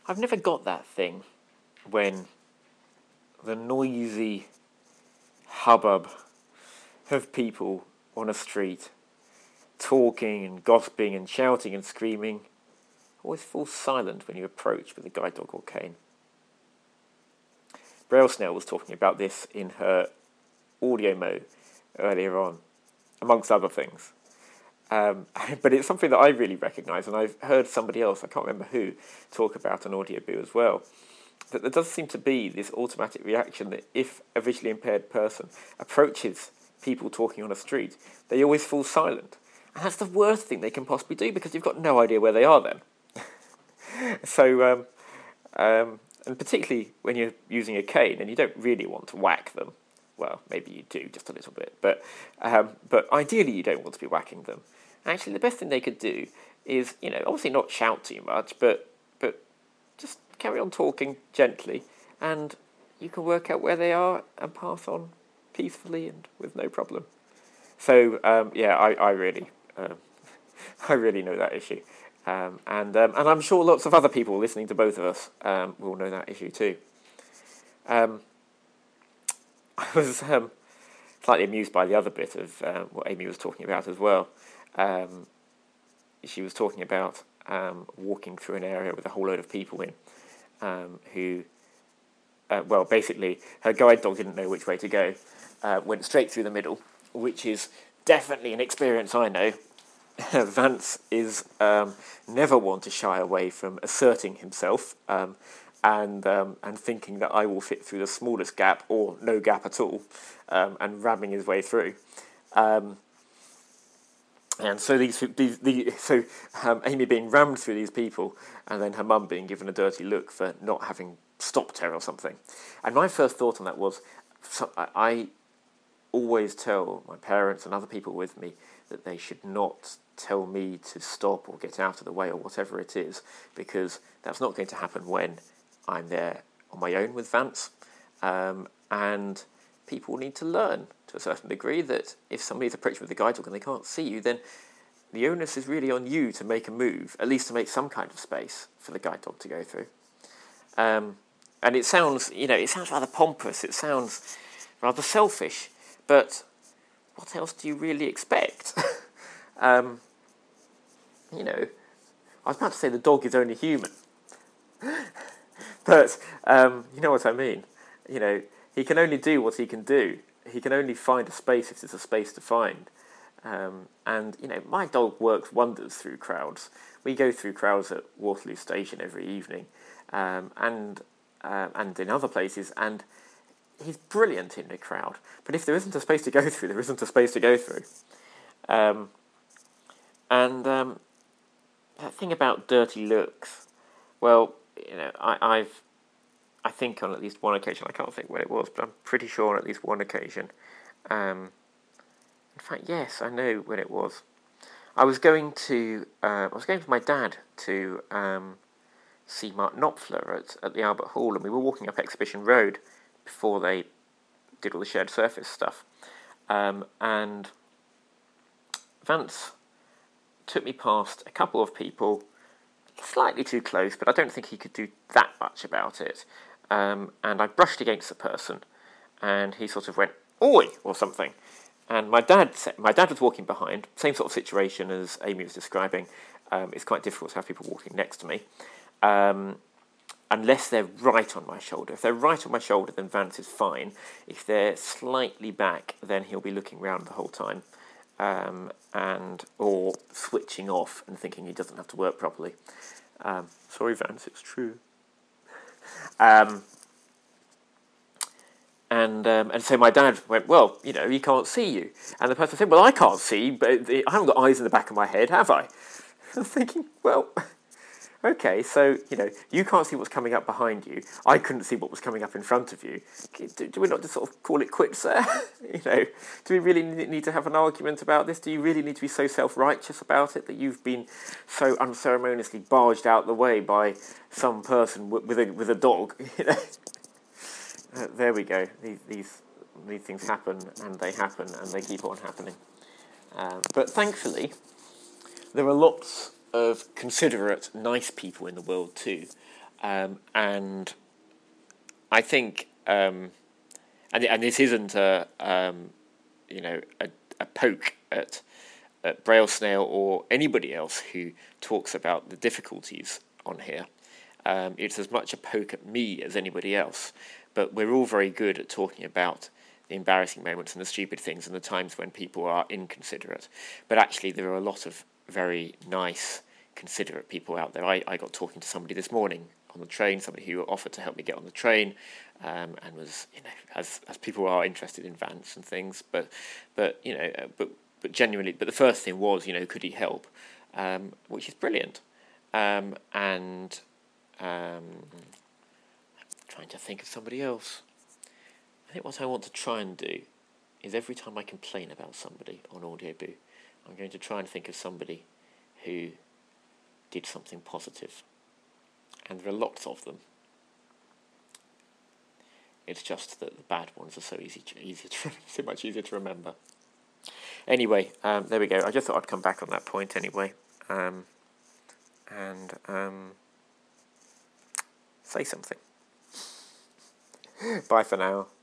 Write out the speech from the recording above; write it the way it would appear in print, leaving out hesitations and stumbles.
I've never got that thing when the noisy hubbub of people on a street talking and gossiping and shouting and screaming always falls silent when you approach with a guide dog or cane. Braille Snail was talking about this in her audio mo earlier on, amongst other things. But it's something that I really recognise, and I've heard somebody else, I can't remember who, talk about on Audioboo as well, that there does seem to be this automatic reaction that if a visually impaired person approaches people talking on a street, they always fall silent. And that's the worst thing they can possibly do, because you've got no idea where they are then. So, and particularly when you're using a cane and you don't really want to whack them, well, maybe you do just a little bit, but ideally you don't want to be whacking them. Actually, the best thing they could do is, obviously not shout too much, but just carry on talking gently, and you can work out where they are and pass on peacefully and with no problem. So, I really know that issue. And I'm sure lots of other people listening to both of us will know that issue too. I was slightly amused by the other bit of what Amy was talking about as well. She was talking about walking through an area with a whole load of people in who, basically, her guide dog didn't know which way to go, went straight through the middle, which is definitely an experience I know. Vance is never one to shy away from asserting himself and thinking that I will fit through the smallest gap or no gap at all, and ramming his way through. And so Amy being rammed through these people, and then her mum being given a dirty look for not having stopped her or something. And my first thought on that was, I always tell my parents and other people with me that they should not tell me to stop or get out of the way or whatever it is, because that's not going to happen when I'm there on my own with Vance. And people need to learn to a certain degree that if somebody's approaching with a guide dog and they can't see you, then the onus is really on you to make a move, at least to make some kind of space for the guide dog to go through. And it sounds rather pompous, it sounds rather selfish, but what else do you really expect? I was about to say the dog is only human, but you know what I mean. He can only do what he can do. He can only find a space if there's a space to find. And my dog works wonders through crowds. We go through crowds at Waterloo Station every evening, and in other places, and he's brilliant in a crowd. But if there isn't a space to go through, there isn't a space to go through. That thing about dirty looks, well, I think on at least one occasion, I can't think when it was, but I'm pretty sure on at least one occasion. In fact, yes, I know when it was. I was going with my dad to see Mark Knopfler at the Albert Hall, and we were walking up Exhibition Road before they did all the shared surface stuff. And Vance took me past a couple of people, slightly too close, but I don't think he could do that much about it. And I brushed against the person, and he sort of went, "Oi!" or something. And my dad was walking behind, same sort of situation as Amy was describing. It's quite difficult to have people walking next to me, unless they're right on my shoulder. If they're right on my shoulder, then Vance is fine. If they're slightly back, then he'll be looking round the whole time, or switching off and thinking he doesn't have to work properly. Sorry, Vance, it's true. And so my dad went, "Well, he can't see you." And the person said, "Well, I can't see, but I haven't got eyes in the back of my head, have I?" I was thinking, well, okay, so, you can't see what's coming up behind you. I couldn't see what was coming up in front of you. Do we not just sort of call it quits there? Do we really need to have an argument about this? Do you really need to be so self-righteous about it that you've been so unceremoniously barged out the way by some person with a dog? There we go. These things happen, and they keep on happening. But thankfully, there are lots of considerate, nice people in the world too. And I think, and this isn't a poke at Braille Snail or anybody else who talks about the difficulties on here. It's as much a poke at me as anybody else. But we're all very good at talking about the embarrassing moments and the stupid things and the times when people are inconsiderate. But actually, there are a lot of very nice, considerate people out there. I got talking to somebody this morning on the train, somebody who offered to help me get on the train, and was, as people are interested in vans and things, but genuinely, but the first thing was, could he help, which is brilliant, and trying to think of somebody else. I think what I want to try and do is every time I complain about somebody on Audioboo, I'm going to try and think of somebody who did something positive. And there are lots of them. It's just that the bad ones are so so much easier to remember. Anyway, there we go. I just thought I'd come back on that point anyway. And say something. Bye for now.